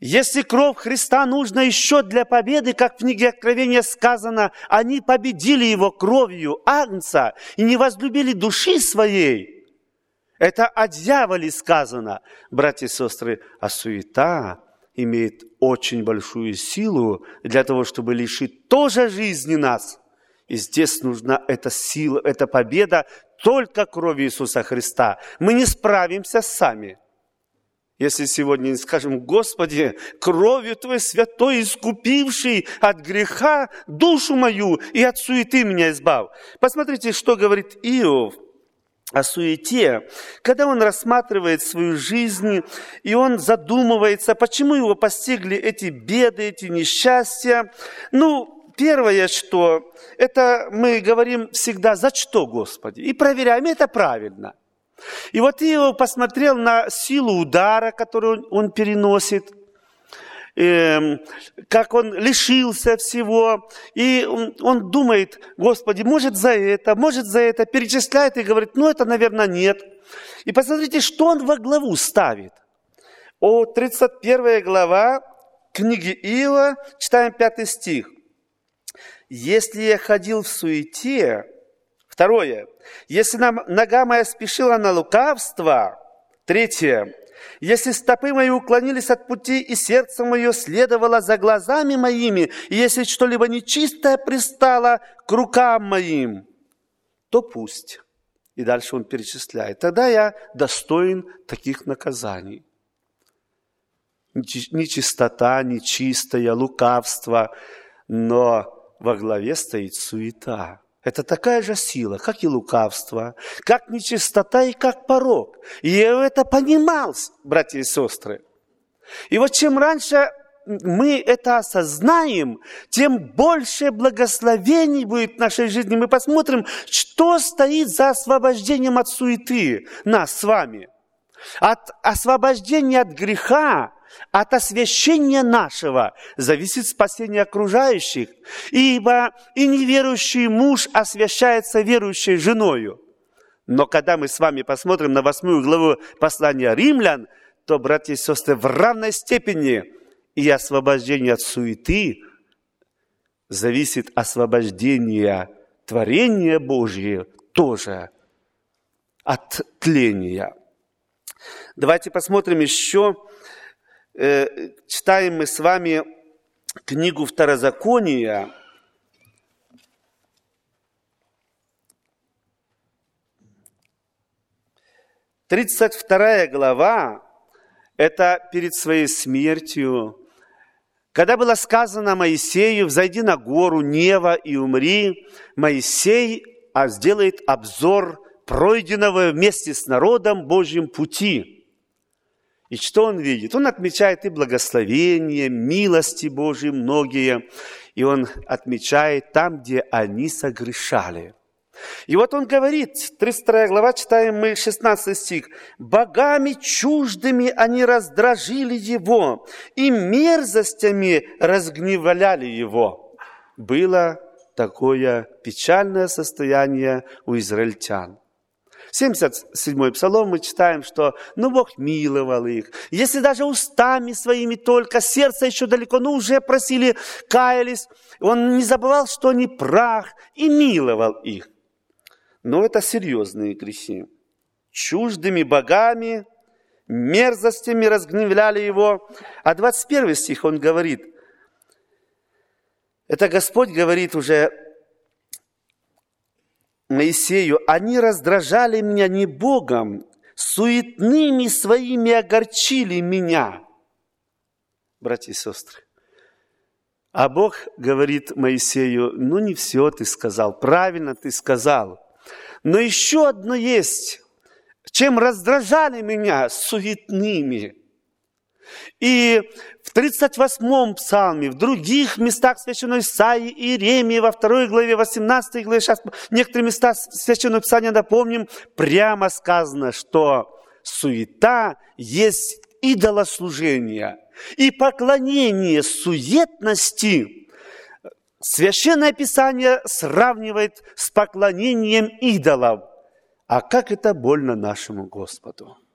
Если кровь Христа нужна еще для победы, как в книге Откровения сказано, они победили его кровью Агнца и не возлюбили души своей. Это о дьяволе сказано, братья и сестры, а суета имеет очень большую силу для того, чтобы лишить тоже жизни нас. И здесь нужна эта сила, эта победа только кровью Иисуса Христа. Мы не справимся сами. Если сегодня не скажем: Господи, кровью Твоей святой, искупивший от греха душу мою и от суеты меня избав. Посмотрите, что говорит Иов о суете, когда он рассматривает свою жизнь, и он задумывается, почему его постигли эти беды, эти несчастья. Первое, что это мы говорим всегда: за что, Господи? И проверяем, это правильно. И вот Иов посмотрел на силу удара, которую он переносит, как он лишился всего. И он думает: Господи, может за это, перечисляет и говорит: это, наверное, нет. И посмотрите, что он во главу ставит. 31 глава книги Иова, читаем 5 стих. «Если я ходил в суете...» Второе. «Если нога моя спешила на лукавство...» Третье. «Если стопы мои уклонились от пути, и сердце мое следовало за глазами моими, и если что-либо нечистое пристало к рукам моим, то пусть». И дальше он перечисляет. «Тогда я достоин таких наказаний». Нечистота, нечистое, лукавство, но во главе стоит суета. Это такая же сила, как и лукавство, как нечистота и как порок. И я это понимал, братья и сестры. И вот чем раньше мы это осознаем, тем больше благословений будет в нашей жизни. Мы посмотрим, что стоит за освобождением от суеты нас с вами. От освобождения от греха, от освящения нашего зависит спасение окружающих. Ибо и неверующий муж освящается верующей женою. Но когда мы с вами посмотрим на 8 главу послания Римлян, то, братья и сестры, в равной степени и освобождение от суеты зависит освобождение творения Божьего тоже от тления. Давайте посмотрим еще. Читаем мы с вами книгу Второзакония. Тридцать 32 глава, это перед своей смертью, когда было сказано Моисею: «Взойди на гору Нева и умри», Моисей сделает обзор пройденного вместе с народом Божьим пути. И что он видит? Он отмечает и благословения, милости Божьи многие. И он отмечает там, где они согрешали. И вот он говорит, 32 глава, читаем мы 16 стих. «Богами чуждыми они раздражили его, и мерзостями разгневляли его». Было такое печальное состояние у израильтян. 77-й псалом мы читаем, что Бог миловал их. Если даже устами своими только, сердце еще далеко, уже просили, каялись. Он не забывал, что они прах, и миловал их. Но это серьезные грехи. Чуждыми богами, мерзостями разгневляли его. А 21 стих он говорит, это Господь говорит уже Моисею: «Они раздражали меня не Богом, суетными своими огорчили меня». Братья и сестры, а Бог говорит Моисею: не все ты сказал, правильно ты сказал, но еще одно есть, чем раздражали меня: суетными. И в 38-м псалме, в других местах Священного Исаии, Иеремии, во 2 главе, 18 главе, сейчас некоторые места Священного Писания напомним, прямо сказано, что суета есть идолослужение. И поклонение суетности Священное Писание сравнивает с поклонением идолов. А как это больно нашему Господу!